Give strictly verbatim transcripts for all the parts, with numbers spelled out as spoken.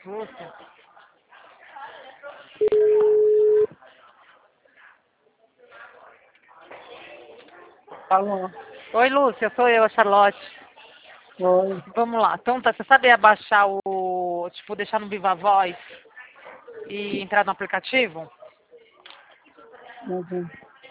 Lúcia. Alô? Oi, Lúcia, sou eu, a Charlotte. Oi. Vamos lá. Então, tá, você sabe abaixar o... Tipo, deixar no Viva Voz e entrar no aplicativo? Uhum.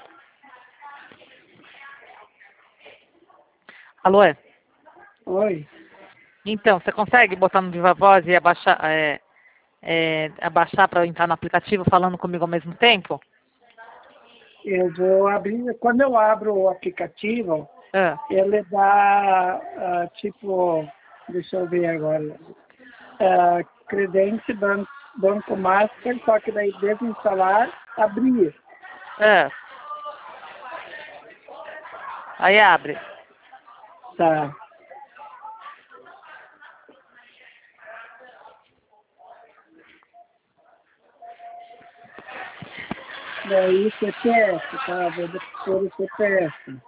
Alô? é? Oi. Então, você consegue botar no Viva Voz e abaixar, é, é, abaixar para entrar no aplicativo falando comigo ao mesmo tempo? Eu vou abrir. Quando eu abro o aplicativo, Ah, ele dá, ah, tipo, deixa eu ver agora, ah, Credence Banco, Banco Master, só que daí desinstalar, abrir. ah. Aí abre. Tá. Daí C P F, tá? Vou pôr o C P F.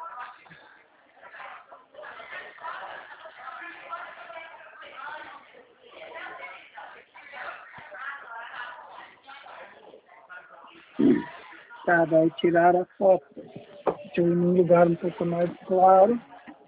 Tá, daí tirar a foto. Deixa eu ir num lugar um pouco mais claro.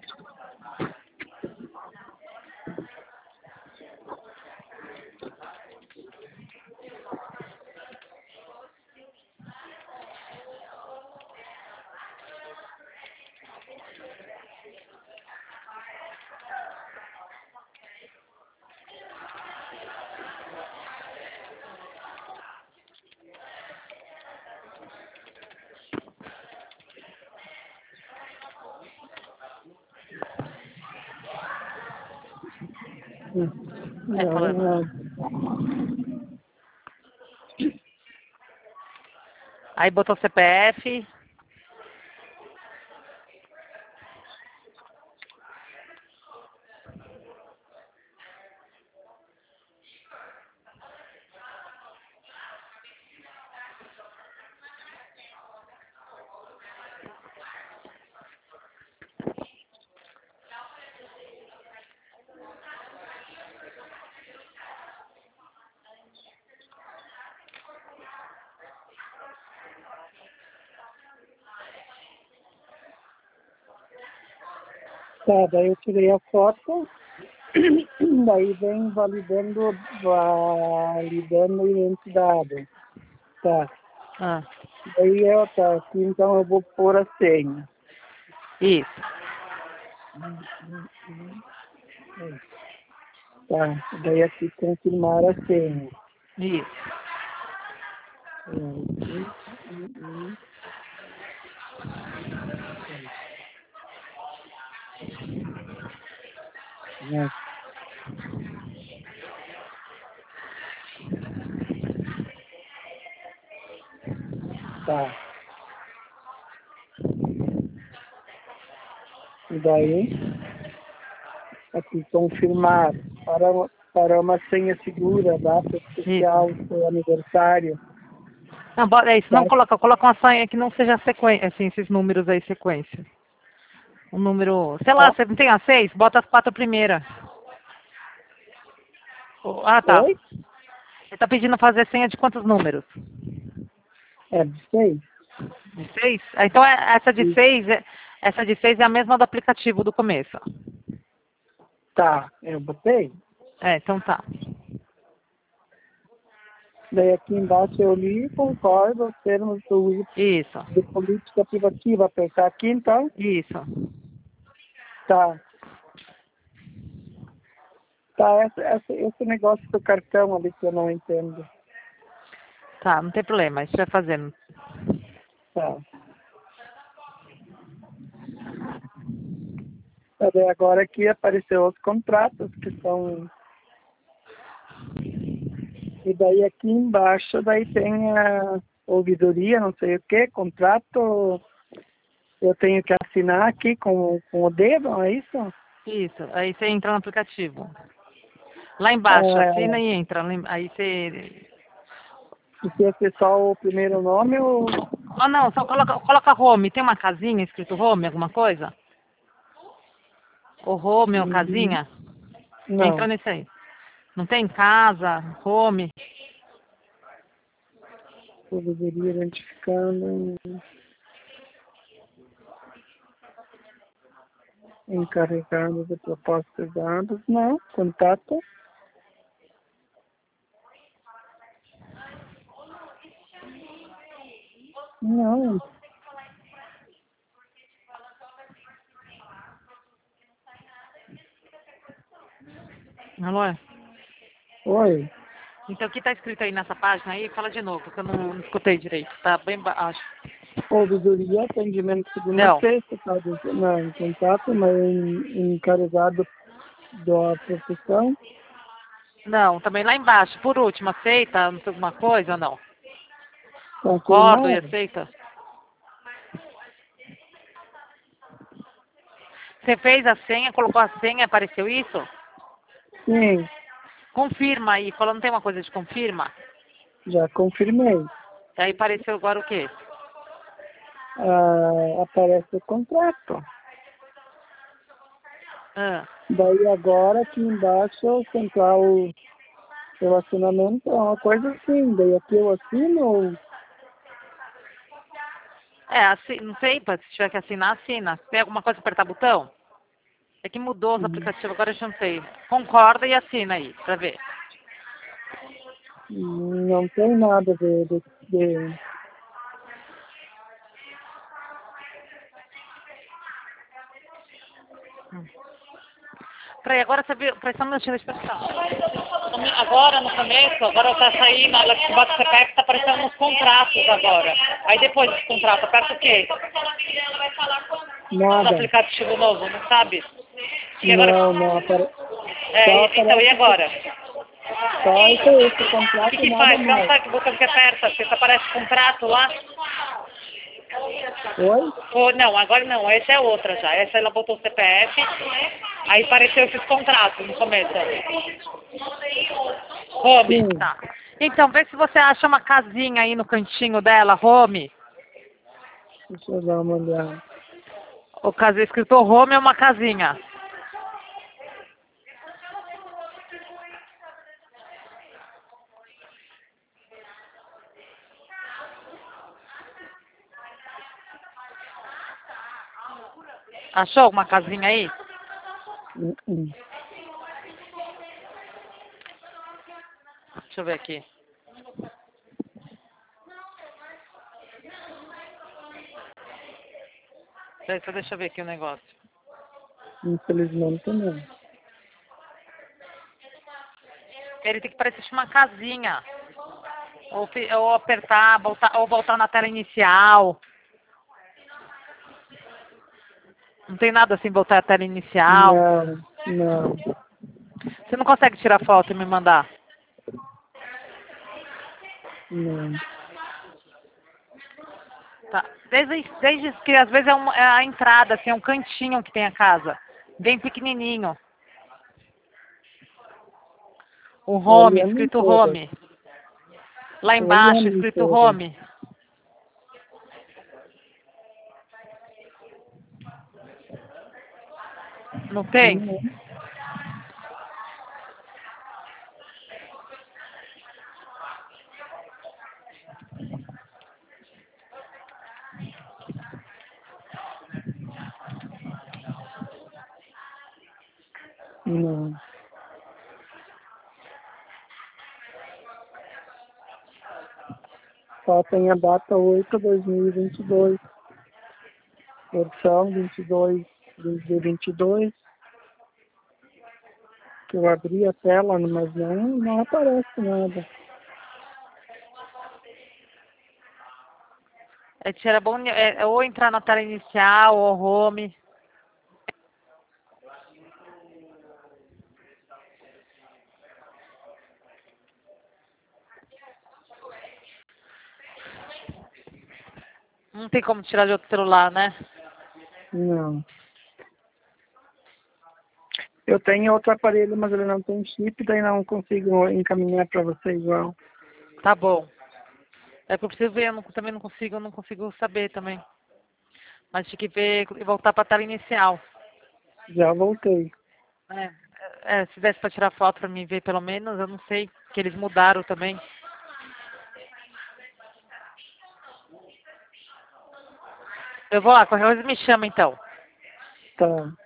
Hum. É, Não, falando. não. Aí botou C P F. Tá, daí eu tirei a foto, daí vem validando, validando identidade. Tá. Ah, Daí eu, tá, aqui então eu vou pôr a senha. isso. Tá, daí aqui confirmar a senha. Isso. Né? Tá. E daí, aqui confirmar para, para uma senha segura, data Isso. especial, seu aniversário. Não, bota, é isso. Tá? Não coloca, coloca uma senha que não seja sequência, assim, esses números aí, sequência. Um número, sei lá, Tá. você não tem as seis? Bota as quatro primeiras. Oh, ah, tá. Oi? Ele tá pedindo fazer senha de quantos números? É, seis. De seis? Ah, então é- essa de seis, é- essa de seis é a mesma do aplicativo do começo. Tá, eu botei. É, então tá. Daí aqui embaixo eu li e concordo os termos do I Isso. de política privativa. Apertar aqui então. Isso. Tá. Tá, essa, essa, esse negócio do cartão ali que eu não entendo. Tá, não tem problema, isso vai fazendo. Tá. Tá, daí agora aqui apareceu os contratos que são. E daí aqui embaixo daí tem a ouvidoria, não sei o que, contrato. Eu tenho que assinar aqui com, com o dedo, é isso? Isso. Aí você entra no aplicativo. Lá embaixo, assina É, e entra. Lá em- Aí você. precisa ser só o primeiro nome ou. Oh não, só coloca, coloca home. Tem uma casinha escrito home, alguma coisa? O home ou Hum, casinha? Entra Não. nesse aí. Não tem casa, home? Poderia identificando encarregado de propostas de dados. Não, contato. Não. Alô? Oi. Então o que está escrito aí nessa página aí? Fala de novo, porque eu não, não escutei direito. Tá bem baixo. Ouvidoria, atendimento segunda a Não. sexta, tá? Não, contato, mas encarregado da profissão. Não, também lá embaixo. Por último, aceita não sei, alguma coisa ou não? Concordo e Confirmar? aceita? Você fez a senha, colocou a senha, apareceu isso? Sim, Confirma aí. Falou, não tem uma coisa de confirma? já confirmei. Aí apareceu agora o quê? Ah, aparece o contrato. Ah. Daí agora aqui embaixo o central relacionamento é uma coisa assim. Daí aqui eu assino. É, assim, não sei, pá, se tiver que assinar, assina. Se tem alguma coisa para apertar botão? É que mudou os Hum, aplicativos, agora eu já não sei. Concorda e assina aí, pra ver. Não tem nada de, de, de... Peraí, agora você viu, peraí só um minutinho, deixa eu expressar. Agora, no começo, agora tá saindo, na hora que você bota o C P F, tá aparecendo uns contratos agora. Aí depois dos contratos, aperta o quê? No Nada. aplicativo novo, não sabe? E agora... Não, não aparece. É, Só e- então, e aparece esse, agora? só esse, esse O que contrato, que nada faz? Não mais. sabe que botão que aperta? Você aparece contrato lá? Oi? Ou, não, agora não, essa é outra já. Essa ela botou o C P F, aí apareceu esses contratos no começo. Home, Sim. tá. Então, vê se você acha uma casinha aí no cantinho dela, home. Deixa eu dar uma olhada. O caso escrito home é uma casinha. Achou uma casinha aí? Hum, hum. Deixa eu ver aqui. Peraí, só deixa eu ver aqui o negócio. Infelizmente não. Ele tem que parecer uma casinha. Ou, fi- ou apertar, voltar, ou voltar na tela inicial. Não tem nada assim, voltar à tela inicial. Não, não, Você não consegue tirar foto e me mandar? não. Tá. Desde, desde que às vezes é, uma, é a entrada, assim, é um cantinho que tem a casa. Bem pequenininho. O home, Olhando em escrito todas. home. Lá embaixo, Olhando em escrito todas. home. Não tem? Não, não. Só tem a data oito de dois mil e vinte e dois. Versão vinte e dois de vinte e dois. Que eu abri a tela, mas não, não aparece nada. É, era bom é, é ou entrar na tela inicial ou home. Não tem como tirar de outro celular, né? Não. Eu tenho outro aparelho, mas ele não tem chip, daí não consigo encaminhar para você igual. Tá bom. É que eu preciso ver, eu não- também não consigo, eu não consigo saber também. Mas tinha que ver e voltar para a tela inicial. Já voltei. É, É, se desse pra tirar foto pra mim ver pelo menos, eu não sei, que eles mudaram também. Eu vou lá, qualquer coisa me chama então. Tá.